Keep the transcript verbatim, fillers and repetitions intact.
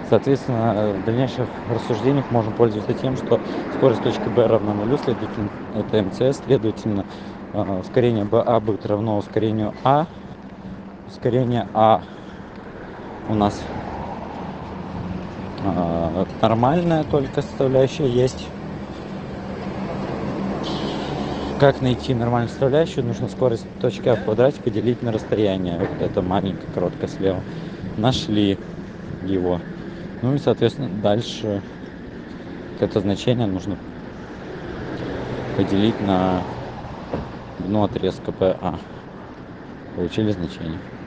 Соответственно, э, в дальнейших рассуждениях можем пользоваться тем, что скорость точки Б равна нулю, следовательно, это МЦС, следовательно, э, ускорение БА будет равно ускорению А. Ускорение А у нас э, нормальная только составляющая есть. Как найти нормальную составляющую? Нужно скорость точки А в квадрате поделить на расстояние. Вот это маленькое, короткое слева. Нашли его. Ну и, соответственно, дальше это значение нужно поделить на длину отрезка БА. Получили значение.